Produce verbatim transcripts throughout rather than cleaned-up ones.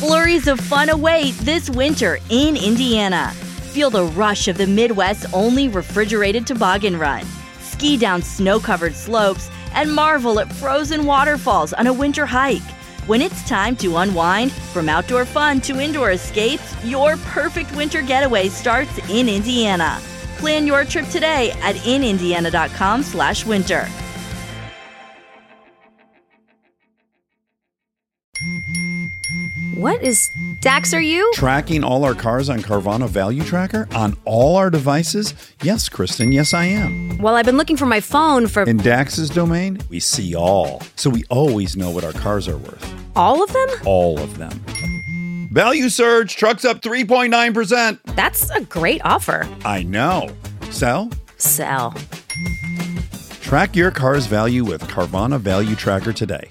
Flurries of fun await this winter in Indiana. Feel the rush of the Midwest's only refrigerated toboggan run. Ski down snow-covered slopes and marvel at frozen waterfalls on a winter hike. When it's time to unwind, from outdoor fun to indoor escapes, your perfect winter getaway starts in Indiana. Plan your trip today at in indiana dot com slash winter. What is Dax, are you? Tracking all our cars on Carvana Value Tracker on all our devices? Yes, Kristen, yes I am. Well, I've been looking for my phone for... In Dax's domain, we see all. So we always know what our cars are worth. All of them? All of them. Value surge, trucks up three point nine percent. That's a great offer. I know. Sell? Sell. Track your car's value with Carvana Value Tracker today.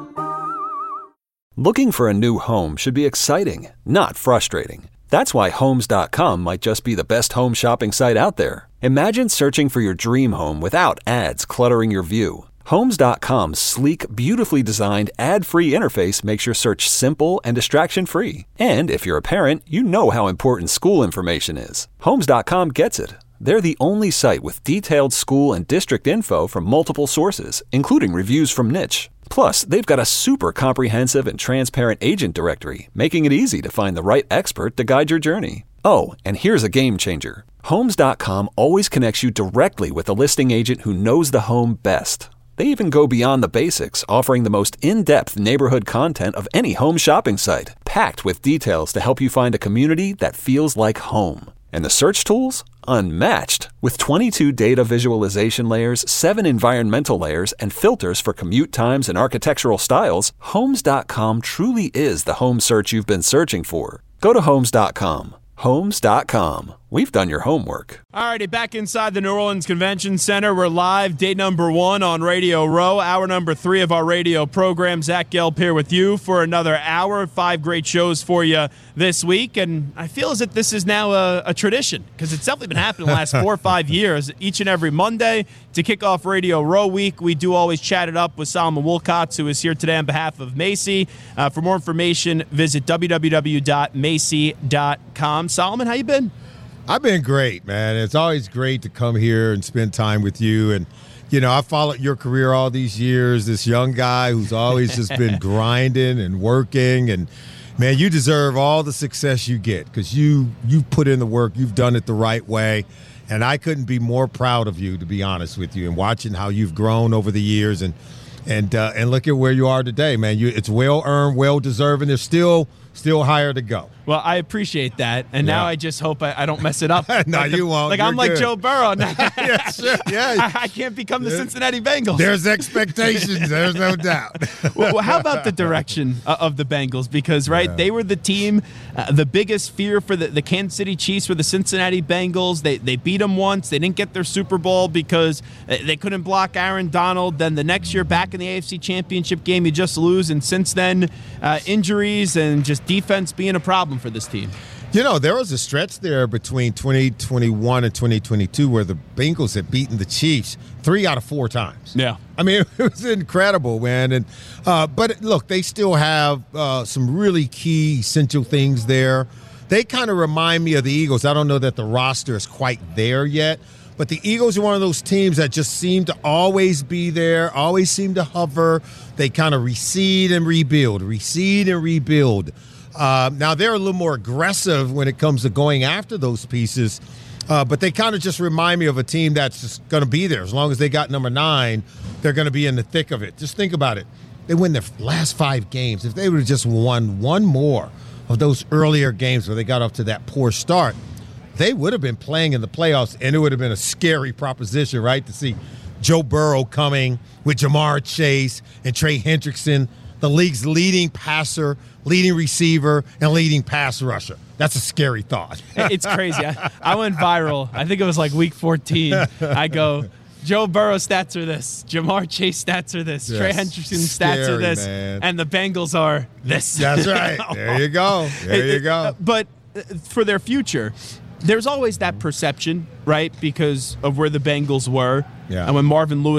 Looking for a new home should be exciting, not frustrating. That's why Homes dot com might just be the best home shopping site out there. Imagine searching for your dream home without ads cluttering your view. Homes dot com's sleek, beautifully designed, ad-free interface makes your search simple and distraction-free. And if you're a parent, you know how important school information is. Homes dot com gets it. They're the only site with detailed school and district info from multiple sources, including reviews from Niche. Plus, they've got a super comprehensive and transparent agent directory, making it easy to find the right expert to guide your journey. Oh, and here's a game changer. Homes dot com always connects you directly with a listing agent who knows the home best. They even go beyond the basics, offering the most in-depth neighborhood content of any home shopping site, packed with details to help you find a community that feels like home. And the search tools? Unmatched. With twenty-two data visualization layers, seven environmental layers, and filters for commute times and architectural styles, Homes dot com truly is the home search you've been searching for. Go to Homes dot com. Homes dot com. We've done your homework. All righty, back inside the New Orleans Convention Center. We're live, day number one on Radio Row, hour number three of our radio program. Zach Gelb here with you for another hour. Five great shows for you this week, and I feel as if this is now a, a tradition because it's definitely been happening the last four or five years. Each and every Monday to kick off Radio Row week, we do always chat it up with Solomon Wilcots, who is here today on behalf of Macy. Uh, for more information, visit w w w dot macy dot com. Solomon, how you been? I've been great, man. It's always great to come here and spend time with you. And, you know, I followed your career all these years, this young guy who's always just been grinding and working. And, man, you deserve all the success you get because you, you've put in the work. You've done it the right way. And I couldn't be more proud of you, to be honest with you, and watching how you've grown over the years. And and uh, and look at where you are today, man. You, it's well-earned, well-deserved, and there's still – Still higher to go. Well, I appreciate that, and yeah. now I just hope I, I don't mess it up. no, like the, you won't. Like You're I'm like good. Joe Burrow. yeah, sure. yeah. I, I can't become the Cincinnati Bengals. There's expectations. There's no doubt. well, well, how about the direction of the Bengals? Because, right, yeah. they were the team, uh, the biggest fear for the, the Kansas City Chiefs were the Cincinnati Bengals. They they beat them once. They didn't get their Super Bowl because they couldn't block Aaron Donald. Then the next year, back in the A F C Championship game, you just lose. And since then, uh, injuries and just defense being a problem for this team. You know, there was a stretch there between twenty twenty-one and twenty twenty-two where the Bengals had beaten the Chiefs three out of four times. Yeah. I mean, it was incredible, man. And uh, But, look, they still have uh, some really key, essential things there. They kind of remind me of the Eagles. I don't know that the roster is quite there yet, but the Eagles are one of those teams that just seem to always be there, always seem to hover. They kind of recede and rebuild, recede and rebuild. Uh, now, they're a little more aggressive when it comes to going after those pieces, uh, but they kind of just remind me of a team that's just going to be there. As long as they got number nine, they're going to be in the thick of it. Just think about it. They win their last five games. If they would have just won one more of those earlier games where they got off to that poor start, they would have been playing in the playoffs, and it would have been a scary proposition, right, to see Joe Burrow coming with Jamar Chase and Trey Hendrickson, the league's leading passer, leading receiver, and leading pass rusher. That's a scary thought. It's crazy. I, I went viral. I think it was like week fourteen. I go, Joe Burrow stats are this. Jamar Chase stats are this. Yes. Trey Hendrickson stats Scary, are this. Man. And the Bengals are this. That's right. There you go. There you go. But for their future, there's always that perception, right, because of where the Bengals were. Yeah. And when Marvin Lewis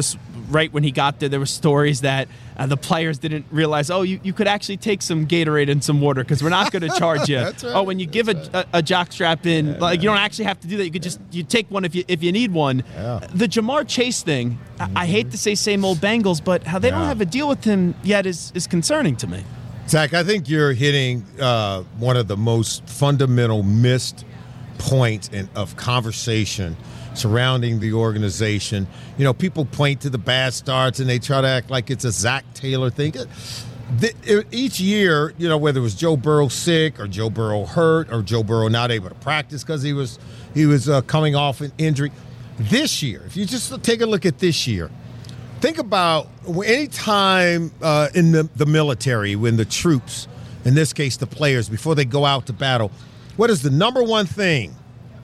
right when he got there, there were stories that uh, the players didn't realize, oh, you, you could actually take some Gatorade and some water because we're not going to charge you. That's right. Oh, when you give a, a, a jock strap in, yeah, like man. You don't actually have to do that. You could just you take one if you if you need one. Yeah. The Jamar Chase thing, mm-hmm. I, I hate to say same old Bengals, but how they yeah. don't have a deal with him yet is, is concerning to me. Zach, I think you're hitting uh, one of the most fundamental missed points in, of conversation surrounding the organization. You know, people point to the bad starts and they try to act like it's a Zach Taylor thing. The, each year, you know, whether it was Joe Burrow sick or Joe Burrow hurt or Joe Burrow not able to practice because he was he was uh, coming off an injury. This year, if you just take a look at this year, think about any time uh, in the, the military when the troops, in this case the players, before they go out to battle, what is the number one thing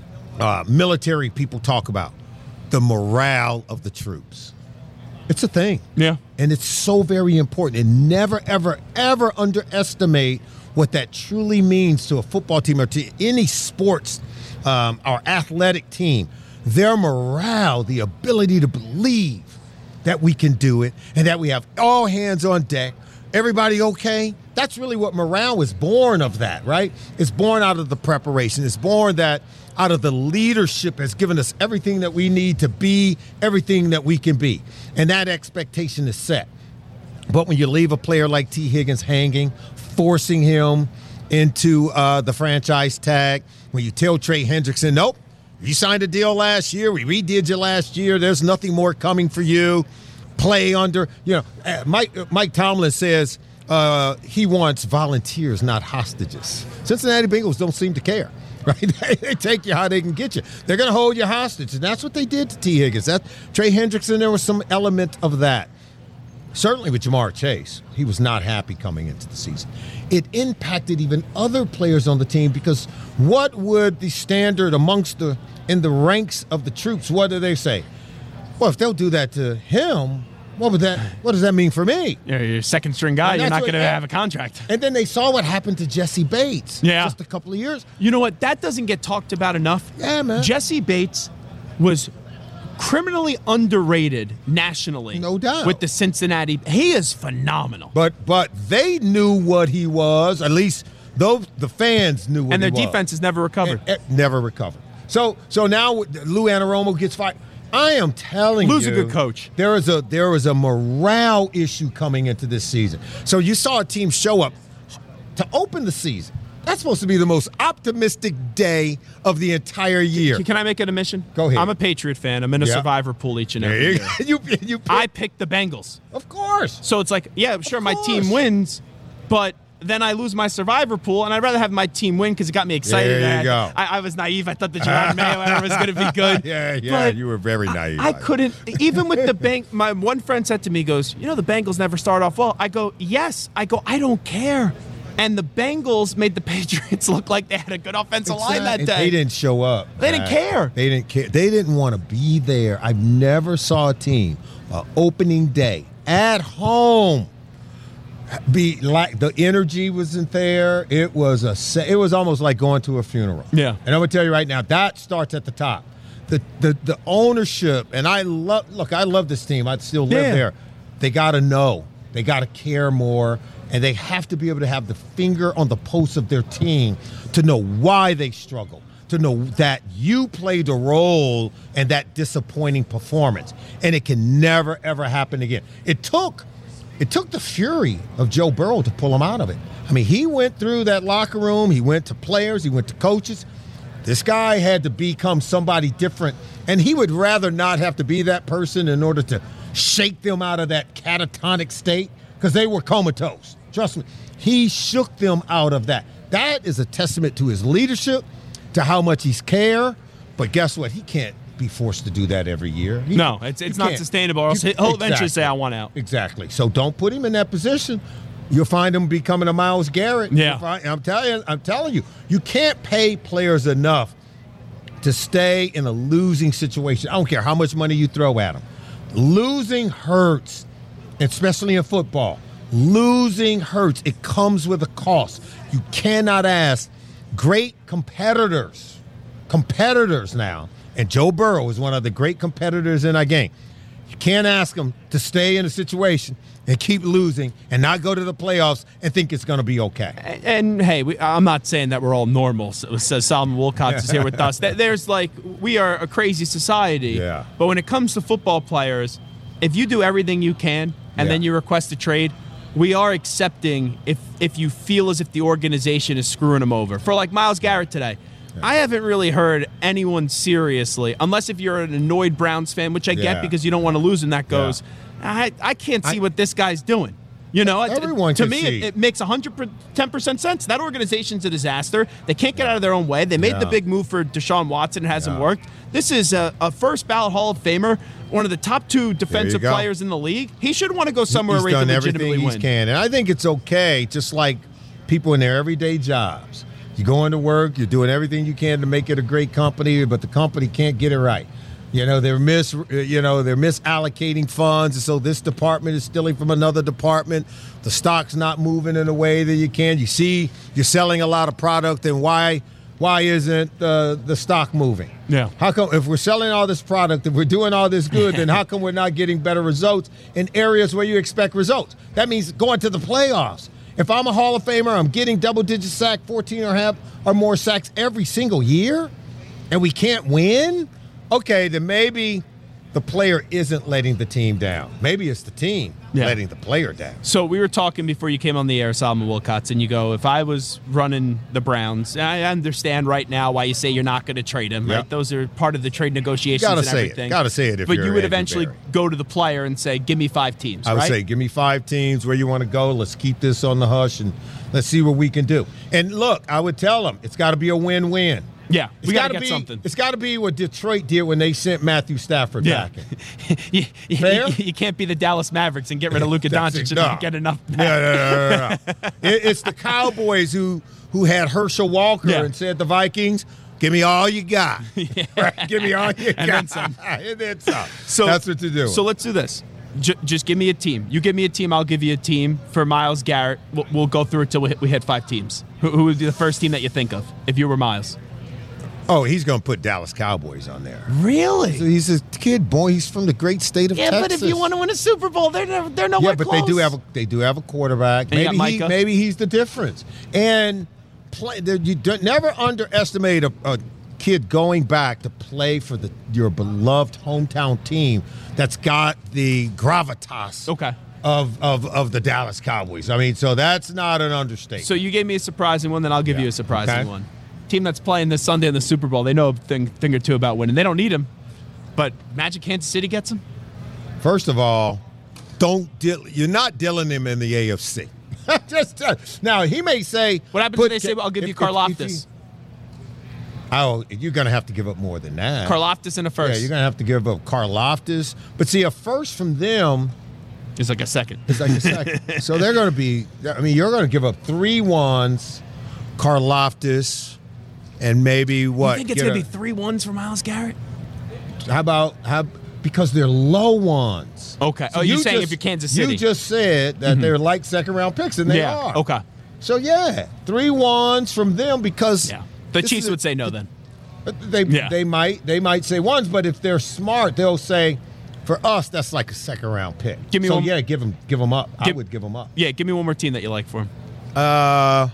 uh, military people talk about? The morale of the troops. It's a thing. Yeah. And it's so very important. And never, ever, ever underestimate what that truly means to a football team or to any sports um, or athletic team. Their morale, the ability to believe that we can do it and that we have all hands on deck. Everybody okay? That's really what morale is born of that, right? It's born out of the preparation. It's born that out of the leadership has given us everything that we need to be everything that we can be. And that expectation is set. But when you leave a player like T. Higgins hanging, forcing him into uh, the franchise tag, when you tell Trey Hendrickson, nope, you signed a deal last year, we redid you last year, there's nothing more coming for you, play under, you know, uh, Mike, uh, Mike Tomlin says uh, he wants volunteers, not hostages. Cincinnati Bengals don't seem to care. Right? They take you how they can get you. They're going to hold you hostage, and that's what they did to T. Higgins. That Trey Hendrickson, there was some element of that. Certainly with Jamar Chase, he was not happy coming into the season. It impacted even other players on the team because what would the standard amongst the in the ranks of the troops? What do they say? Well, if they'll do that to him, what would that? What does that mean for me? Yeah, you're a second string guy. You're not going to have a contract. And then they saw what happened to Jesse Bates. Yeah. Just a couple of years. You know what? That doesn't get talked about enough. Yeah, man. Jesse Bates was criminally underrated nationally. No doubt. With the Cincinnati. He is phenomenal. But but they knew what he was. At least those the fans knew what and he was. And their defense has never recovered. And, and never recovered. So so now Lou Anarumo gets fired. I am telling Lou's you, a good coach. There is a there is a morale issue coming into this season. So you saw a team show up to open the season. That's supposed to be the most optimistic day of the entire year. Can I make it a mission? Go ahead. I'm a Patriot fan. I'm in a yeah. survivor pool each and every you, year. you, you pick, I picked the Bengals. Of course. So it's like, yeah, sure, my team wins, but then I lose my survivor pool, and I'd rather have my team win because it got me excited. There you go. I, I was naive. I thought the Jerome Mayo was going to be good. yeah, yeah, but you were very naive. I, I couldn't, even with the bank, my one friend said to me, goes, you know, the Bengals never start off well. I go, yes. I go, I don't care. And the Bengals made the Patriots look like they had a good offensive exactly. line that day. They didn't show up. They didn't care. They didn't care. They didn't want to be there. I never saw a team, uh, opening day, at home, be like the energy wasn't there. It was a. It was almost like going to a funeral. Yeah. And I'm gonna tell you right now, that starts at the top. The the the ownership, and I love. Look, I love this team. I still live yeah. there. They got to know. They got to care more, and they have to be able to have the finger on the pulse of their team to know why they struggle, to know that you played a role in that disappointing performance, and it can never ever happen again. It took. It took the fury of Joe Burrow to pull him out of it. I mean, he went through that locker room. He went to players. He went to coaches. This guy had to become somebody different, and he would rather not have to be that person in order to shake them out of that catatonic state because they were comatose. Trust me. He shook them out of that. That is a testament to his leadership, to how much he's care. But guess what? He can't be forced to do that every year. He, no, it's it's not sustainable. Or else he'll exactly. eventually say, I want out. Exactly. So don't put him in that position. You'll find him becoming a Myles Garrett. Yeah. Find, I'm telling you, I'm telling you, you can't pay players enough to stay in a losing situation. I don't care how much money you throw at them. Losing hurts, especially in football. Losing hurts. It comes with a cost. You cannot ask great competitors, competitors now, and Joe Burrow is one of the great competitors in our game. You can't ask them to stay in a situation and keep losing and not go to the playoffs and think it's going to be okay. And, and hey, we, I'm not saying that we're all normal. So, so Solomon Wilcox is here with us. There's like, we are a crazy society. Yeah. But when it comes to football players, if you do everything you can and Yeah. then you request a trade, we are accepting if if you feel as if the organization is screwing them over. For like Myles Garrett today, I haven't really heard anyone seriously, unless if you're an annoyed Browns fan, which I Yeah. get because you don't want to lose, and that goes, I, I can't see I- what this guy's doing. You know, it- Everyone to can me, see. it, it makes one hundred ten percent sense. That organization's a disaster. They can't get out of their own way. They made the Yeah. big move for Deshaun Watson. It hasn't Yeah. worked. This is a, a first ballot Hall of Famer, one of the top two defensive go. players in the league. He should want to go somewhere He's where he done can everything legitimately he win. can. And I think it's okay, just like people in their everyday jobs. You go into work, you're doing everything you can to make it a great company, but the company can't get it right. You know, they're mis you know, they're misallocating funds, and so this department is stealing from another department. The stock's not moving in a way that you can. You see you're selling a lot of product, and why why isn't uh, the stock moving? Yeah. How come if we're selling all this product, if we're doing all this good, then how come we're not getting better results in areas where you expect results? That means going to the playoffs. If I'm a Hall of Famer, I'm getting double-digit sack, fourteen or half or more sacks every single year, and we can't win? Okay, then maybe the player isn't letting the team down. Maybe it's the team Yeah. letting the player down. So we were talking before you came on the air, Solomon Wilcox, and you go, if I was running the Browns, I understand right now why you say you're not going to trade him, Yeah. right? Those are part of the trade negotiations Gotta and say it. everything. Gotta say it if But you're you would Andrew eventually Berry. go to the player and say, give me five teams, I would right? say, give me five teams where you want to go. Let's keep this on the hush, and let's see what we can do. And look, I would tell them it's got to be a win-win. Yeah, It's we got to gotta get be, something. It's got to be what Detroit did when they sent Matthew Stafford Yeah. back. you, you- Fair? you- you can't be the Dallas Mavericks and get rid of Luka That's Doncic it. and No. not get enough back. No, no, no, no, no. It- it's the Cowboys who who had Herschel Walker Yeah. and said the Vikings, give me all you got. Right? Give me all you And got. then some. and then some. So That's what to do. So let's do this. J- just give me a team. You give me a team, I'll give you a team. For Myles Garrett, we'll, we'll go through it till we hit, we hit five teams. Who, who would be the first team that you think of if you were Myles? oh, he's going to put Dallas Cowboys on there. Really? He's a kid, boy. He's from the great state of Yeah, Texas. but if you want to win a Super Bowl, they're never, they're nowhere Yeah, but close. they do have a they do have a quarterback. And you got Maybe he, Micah. maybe he's the difference. And play, the- you don't, never underestimate a, a kid going back to play for the your beloved hometown team that's got the gravitas. Okay. Of, of of the Dallas Cowboys. I mean, so that's not an understatement. So you gave me a surprising one, then I'll give Yeah. you a surprising Okay. one. Team that's playing this Sunday in the Super Bowl, they know a thing, thing or two about winning. They don't need him, but Magic Kansas City gets him. First of all, don't deal, you're not dealing him in the A F C. Just uh, now, he may say. What happens put if they say, Ca- well, I'll give if- you if- if Karlaftis? he- Oh, you're going to have to give up more than that. Karlaftis in a first. Yeah, you're going to have to give up Karlaftis. But see, a first from them It's like a second. is like a second. So they're going to be, I mean, you're going to give up three ones, Karlaftis, and maybe what? You think it's get going a- to be three ones for Myles Garrett? How about, how, because they're low ones. Okay. Oh, you're saying just- if you're Kansas City. You just said that they're like second round picks, and they yeah. are. Okay. So, yeah, three ones from them because. Yeah. The this Chiefs is a- would say no then. They Yeah. they might they might say ones, but if they're smart, they'll say, for us, that's like a second round pick. Give me so one- yeah, give them give them up. I Give- would give them up. Yeah, give me one more team that you like for him. Uh,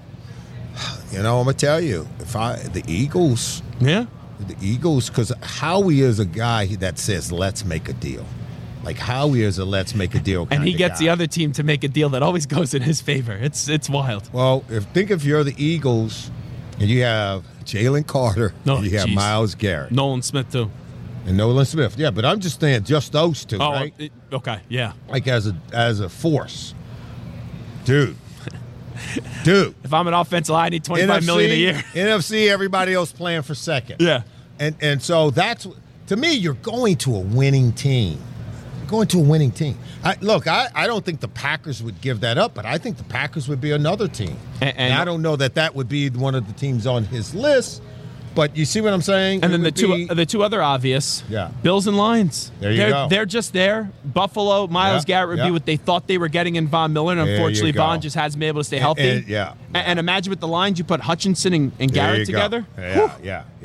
you know, I'm gonna tell you, if I the Eagles, Yeah. the Eagles, because Howie is a guy that says let's make a deal. Like Howie is a let's make a deal kind And he of gets guy. the other team to make a deal that always goes in his favor. It's it's wild. Well, if think if you're the Eagles and you have Jalen Carter, No, and you have geez. Myles Garrett Nolan Smith too. and Nolan Smith. Yeah, but I'm just saying just those two, Oh, right? it- okay, yeah. Like as a as a force, dude, dude. If I'm an offensive line, I need twenty-five million a year. N F C, everybody else playing for second. Yeah. and and so that's to me, you're going to a winning team. You're going to a winning team. I, look, I, I don't think the Packers would give that up, but I think the Packers would be another team. And- and- I don't know that that would be one of the teams on his list. But you see what I'm saying? And It then the would two be- the two other obvious, Yeah. Bills and Lions. There you they're, go. They're just there. Buffalo, Myles Yeah, Garrett would yeah. be what they thought they were getting in Von Miller, and There you unfortunately, go. Von just hasn't been able to stay healthy. and- yeah. A- And, imagine with the Lions, you put Hutchinson and, and There Garrett you go. together. Yeah, yeah, yeah.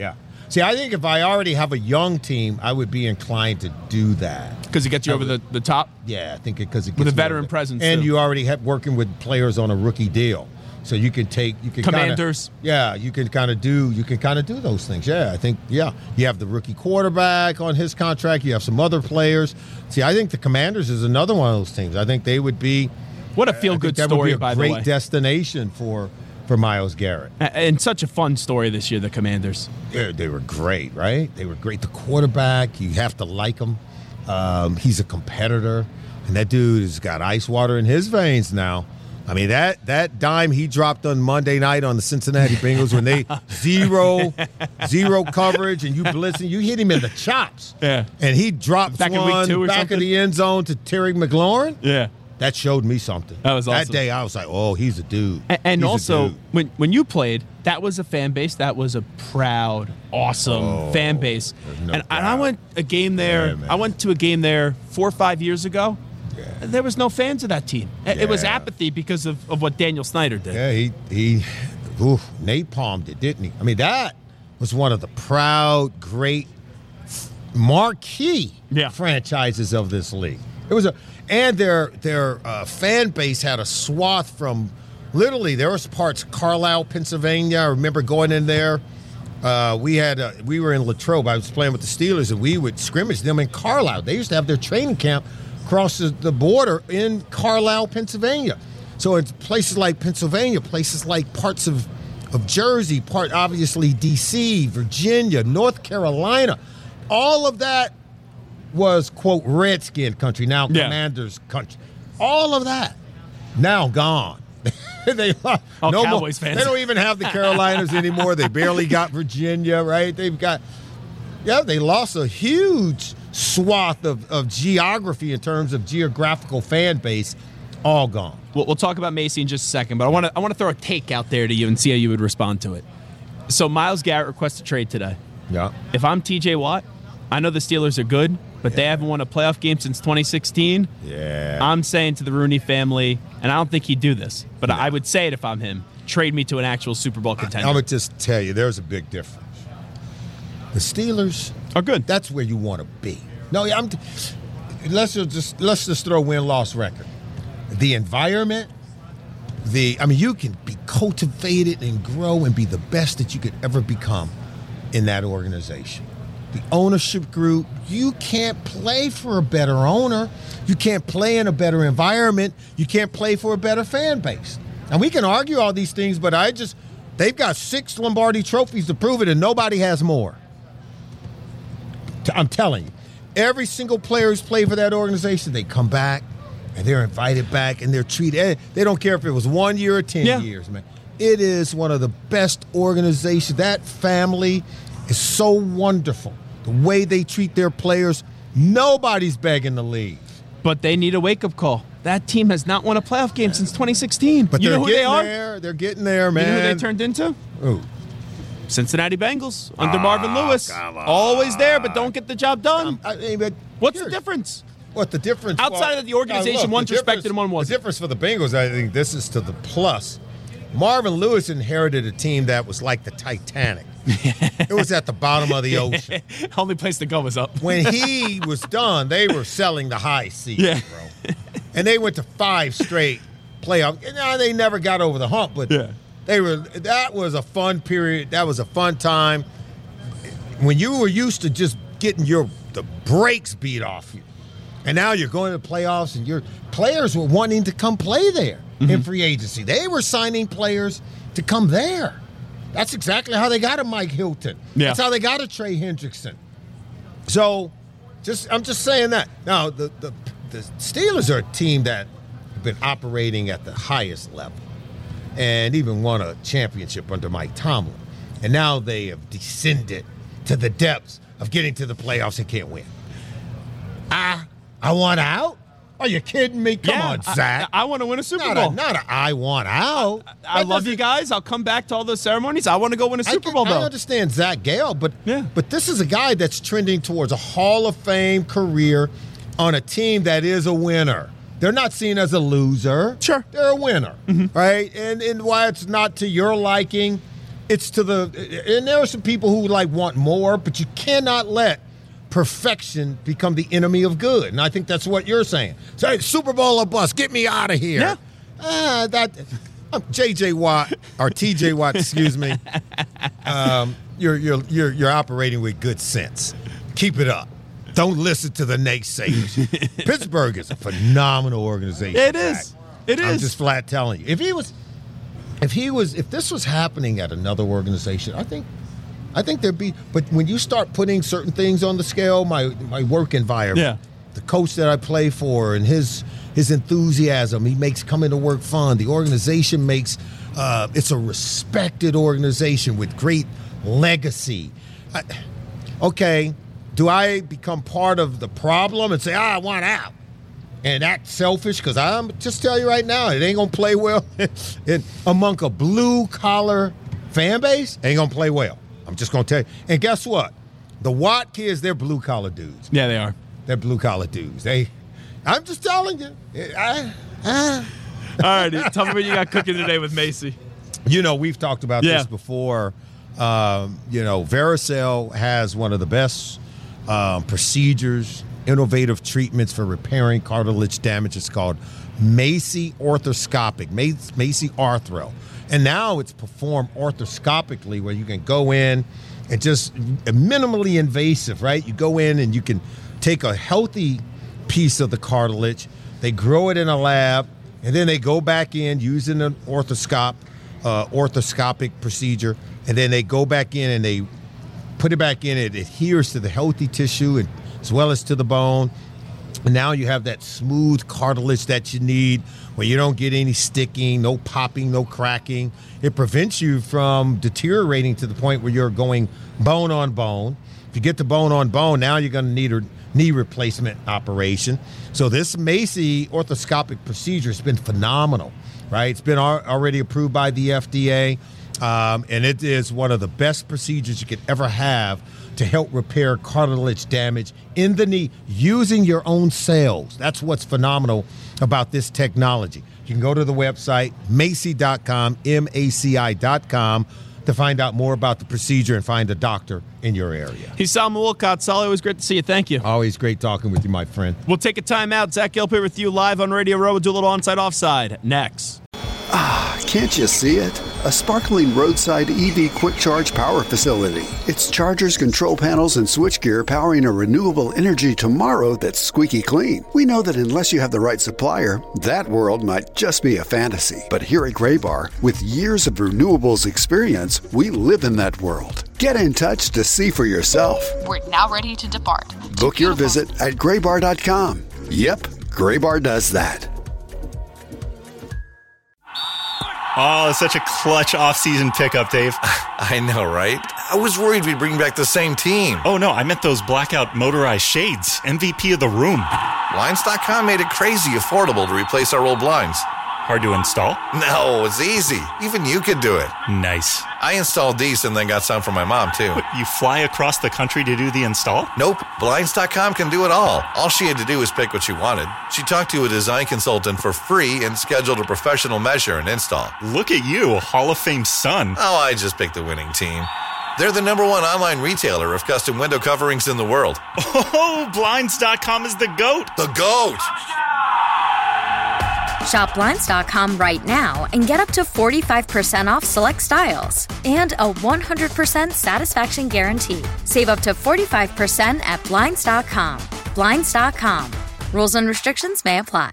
See, I think if I already have a young team, I would be inclined to do that. Because it gets you over the, the top? Yeah, I think because it, it gets with a me veteran over the- presence, and too. you already have working with players on a rookie deal, so you can take you can Commanders. Kinda, yeah, you can kind of do you can kind of do those things. Yeah, I think yeah, you have the rookie quarterback on his contract. You have some other players. See, I think the Commanders is another one of those teams. I think they would be What a I feel-good think that story, would be by a the way. great destination for for Myles Garrett. A- And such a fun story this year, the Commanders. Yeah, they were great, right? They were great. The quarterback, you have to like him. Um, he's a competitor, and that dude has got ice water in his veins now. I mean, that that dime he dropped on Monday night on the Cincinnati Bengals when they zero zero coverage and you blitzing, you hit him in the chops. Yeah. And he dropped Back in week one two or back something? of the end zone to Terry McLaurin. Yeah. That showed me something. That was That awesome. day, I was like, oh, he's a dude. And, and He's a also, dude. when when you played, that was a fan base. That was a proud, awesome Oh, fan base. there's no and, and I doubt. went a game there. Yeah, man. I went to a game there four or five years ago. Yeah. And there was no fans of that team. It it was Yeah. apathy because of, of what Daniel Snyder did. Yeah, he he oof, napalmed it, didn't he? I mean, that was one of the proud, great, marquee Yeah. franchises of this league. It was a, and their their uh, fan base had a swath from literally there was parts Carlisle, Pennsylvania. I remember going in there. Uh, we had uh, we were in Latrobe. I was playing with the Steelers, and we would scrimmage them in Carlisle. They used to have their training camp across the, the border in Carlisle, Pennsylvania. So it's places like Pennsylvania, places like parts of of Jersey, part obviously D C, Virginia, North Carolina, all of that was quote Redskin country, now Yeah. Commanders country. All of that now gone. they All no Cowboys more, fans. They don't even have the Carolinas anymore. They barely got Virginia, right? They've got yeah, they lost a huge swath of, of geography in terms of geographical fan base, all gone. We'll, we'll talk about Macy in just a second, but I want to I want to throw a take out there to you and see how you would respond to it. So Myles Garrett requests a trade today. Yeah. If I'm T J Watt, I know the Steelers are good, but they haven't won a playoff game since twenty sixteen. Yeah. I'm saying to the Rooney family, and I don't think he'd do this, but I would say it if I'm him, trade me to an actual Super Bowl contender. I'm going to just tell you, there's a big difference. The Steelers Are good. That's where you want to be. No, I'm. Let's just let's just throw win-loss record. The environment, the I mean, you can be cultivated and grow and be the best that you could ever become in that organization. The ownership group, you can't play for a better owner. You can't play in a better environment. You can't play for a better fan base. And we can argue all these things, but I just they've got six Lombardi trophies to prove it, and nobody has more. I'm telling you, every single player who's played for that organization, they come back and they're invited back and they're treated. They don't care if it was one year or ten Yeah. years, man. It is one of the best organizations. That family is so wonderful. The way they treat their players, nobody's begging to leave. But they need a wake-up call. That team has not won a playoff game since twenty sixteen. But you they're know who getting they are? there. They're getting there, You man. know who they turned into? Ooh. Cincinnati Bengals under Marvin Lewis. Always there, but don't get the job done. I mean, but What's here- the difference? What the difference? Outside of the organization, Now, one's the respected difference- and one wasn't. The difference for the Bengals, I think this is to the plus. Marvin Lewis inherited a team that was like the Titanic. It was at the bottom of the ocean. Only place to go was up. When he was done, they were selling the high seas, Yeah. bro. And they went to five straight playoff. You know, they never got over the hump, but Yeah. they were. That was a fun period. That was a fun time. When you were used to just getting your the brakes beat off you, and now you're going to the playoffs, and your players were wanting to come play there in free agency. They were signing players to come there. That's exactly how they got a Mike Hilton. Yeah. That's how they got a Trey Hendrickson. So, just I'm just saying that. Now, the, the the Steelers are a team that have been operating at the highest level and even won a championship under Mike Tomlin. And now they have descended to the depths of getting to the playoffs and can't win. I, I want out? Are you kidding me? Come Yeah, on, I- Zach. I, want to win a Super not Bowl. a, not a I want out. I That love you doesn't- guys. I'll come back to all those ceremonies. I want to go win a I Super can- Bowl, I though. understand Zach Gale, but Yeah. but this is a guy that's trending towards a Hall of Fame career on a team that is a winner. They're not seen as a loser. Sure. They're a winner, right? And and why it's not to your liking, it's to the and there are some people who like want more, but you cannot let perfection become the enemy of good. And I think that's what you're saying. Say, Super Bowl or bust, get me out of here. Yeah. Ah, that I'm J J Watt or T J Watt, excuse me. Um, you're you're you're you're operating with good sense. Keep it up. Don't listen to the naysayers. Pittsburgh is a phenomenal organization. It is. It is. I'm just flat telling you. If he was, if he was, if this was happening at another organization, I think, I think there'd be. But when you start putting certain things on the scale, my my work environment, Yeah. the coach that I play for, and his his enthusiasm, he makes coming to work fun. The organization makes uh, it's a respected organization with great legacy. I, okay. Do I become part of the problem and say, ah, I want out and act selfish? Because I'm just tell you right now, it ain't going to play well in, among a blue-collar fan base. Ain't going to play well. I'm just going to tell you. And guess what? The Watt kids, they're blue-collar dudes. Yeah, they are. They're blue-collar dudes. They, I'm just telling you. I, I, All right, tell me what you got cooking today with Macy. You know, we've talked about Yeah. this before. Um, you know, Vericel has one of the best Um, procedures, innovative treatments for repairing cartilage damage. It's called Macy Orthoscopic, Macy Arthro. And now it's performed orthoscopically where you can go in and just minimally invasive, right? You go in and you can take a healthy piece of the cartilage, they grow it in a lab, and then they go back in using an orthoscope, uh, orthoscopic procedure, and then they go back in and they put it back in, it adheres to the healthy tissue and, as well as to the bone. And now you have that smooth cartilage that you need where you don't get any sticking, no popping, no cracking. It prevents you from deteriorating to the point where you're going bone on bone. If you get to bone on bone, now you're going to need a knee replacement operation. So this Macy orthoscopic procedure has been phenomenal, right? It's been al- already approved by the F D A. Um, and it is one of the best procedures you could ever have to help repair cartilage damage in the knee using your own cells. That's what's phenomenal about this technology. You can go to the website, macy dot com, M A C I dot com, to find out more about the procedure and find a doctor in your area. He's Solomon Wilcott. Solly, always great to see you. Thank you. Always great talking with you, my friend. We'll take a timeout. Zach Gelb with you live on Radio Row. We'll do a little onside offside next. Can't you see it? A sparkling roadside E V quick charge power facility. It's chargers, control panels, and switchgear powering a renewable energy tomorrow that's squeaky clean. We know that unless you have the right supplier, that world might just be a fantasy. But here at Graybar, with years of renewables experience, we live in that world. Get in touch to see for yourself. We're now ready to depart. Book your visit at graybar dot com. Yep, Graybar does that. Oh, it's such a clutch off-season pickup, Dave. I know, right? I was worried we'd bring back the same team. Oh, no, I meant those blackout motorized shades. M V P of the room. Blinds dot com made it crazy affordable to replace our old blinds. Hard to install? No, it's easy. Even you could do it. Nice. I installed these and then got some for my mom, too. What, you fly across the country to do the install? Nope. Blinds dot com can do it all. All she had to do was pick what she wanted. She talked to a design consultant for free and scheduled a professional measure and install. Look at you, a Hall of Fame son. Oh, I just picked the winning team. They're the number one online retailer of custom window coverings in the world. Oh, Blinds dot com is the GOAT. The GOAT! Shop Blinds dot com right now and get up to forty-five percent off select styles and a one hundred percent satisfaction guarantee. Save up to forty-five percent at Blinds dot com. Blinds dot com. Rules and restrictions may apply.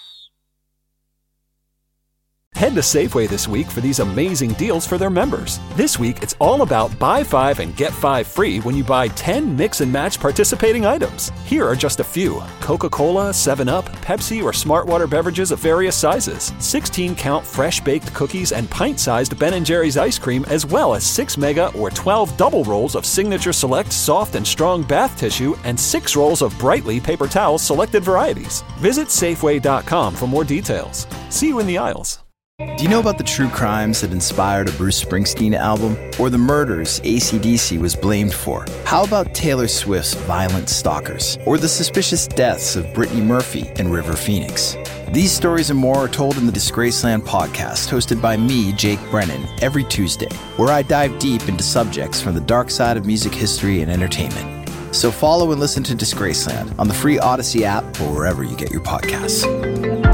Head to Safeway this week for these amazing deals for their members. This week, it's all about buy five and get five free when you buy ten mix and match participating items. Here are just a few: Coca-Cola, seven up, Pepsi, or Smartwater beverages of various sizes, sixteen count fresh baked cookies and pint-sized Ben and Jerry's ice cream, as well as six mega or twelve double rolls of Signature Select soft and strong bath tissue and six rolls of Brightly paper towels selected varieties. Visit Safeway dot com for more details. See you in the aisles. Do you know about the true crimes that inspired a Bruce Springsteen album? Or the murders A C D C was blamed for? How about Taylor Swift's Violent Stalkers? Or the suspicious deaths of Brittany Murphy and River Phoenix? These stories and more are told in the Disgraceland podcast, hosted by me, Jake Brennan, every Tuesday, where I dive deep into subjects from the dark side of music history and entertainment. So follow and listen to Disgraceland on the free Odyssey app or wherever you get your podcasts.